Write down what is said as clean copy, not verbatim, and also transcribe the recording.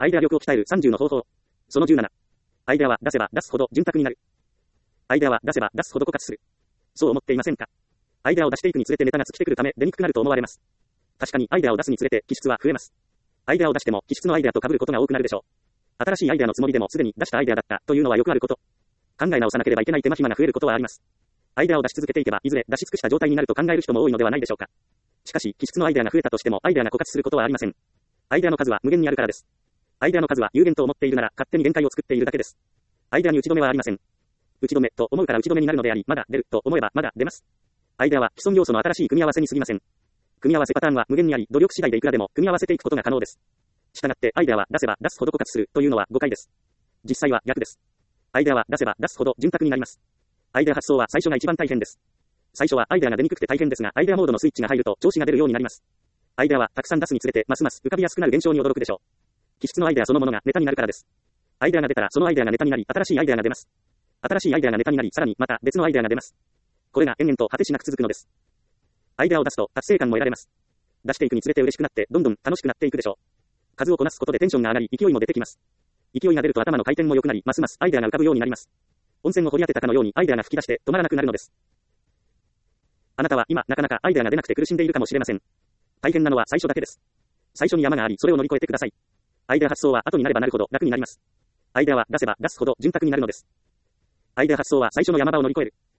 アイデア力を鍛える30の方法。その17。アイデアは出せば出すほど潤沢になる。アイデアは出せば出すほど枯渇する。そう思っていませんか？アイデアを出していくにつれてネタが尽きてくるため出にくくなると思われます。確かにアイデアを出すにつれて気質は増えます。アイデアを出しても気質のアイデアと被ることが多くなるでしょう。新しいアイデアのつもりでもすでに出したアイデアだったというのはよくあること。考え直さなければいけない手間暇が増えることはあります。アイデアを出し続けていけばいずれ出し尽くした状態になると考える人も多いのではないでしょうか。しかし気質のアイデアが増えたとしてもアイデアが枯渇することはありません。アイデアの数は無限にあるからです。アイデアの数は有限と思っているなら勝手に限界を作っているだけです。アイデアに打ち止めはありません。打ち止めと思うから打ち止めになるのであり、まだ出ると思えばまだ出ます。アイデアは既存要素の新しい組み合わせに過ぎません。組み合わせパターンは無限にあり、努力次第でいくらでも組み合わせていくことが可能です。したがってアイデアは出せば出すほど枯渇するというのは誤解です。実際は逆です。アイデアは出せば出すほど潤沢になります。アイデア発想は最初が一番大変です。最初はアイデアが出にくくて大変ですが、アイデアモードのスイッチが入ると調子が出るようになります。アイデアはたくさん出すにつれてますます浮かびやすくなる現象に驚くでしょう。気質のアイデアそのものがネタになるからです。アイデアが出たらそのアイデアがネタになり、新しいアイデアが出ます。新しいアイデアがネタになり、さらにまた別のアイデアが出ます。これが延々と果てしなく続くのです。アイデアを出すと達成感も得られます。出していくにつれて嬉しくなってどんどん楽しくなっていくでしょう。数をこなすことでテンションが上がり、勢いも出てきます。勢いが出ると頭の回転も良くなり、ますますアイデアが浮かぶようになります。温泉を掘り当てたかのようにアイデアが吹き出して止まらなくなるのです。あなたは今なかなかアイデアが出なくて苦しんでいるかもしれません。大変なのは最初だけです。最初に山があり、それを乗り越えてください。アイデア発想は後になればなるほど楽になります。アイデアは出せば出すほど潤沢になるのです。アイデア発想は最初の山場を乗り越える。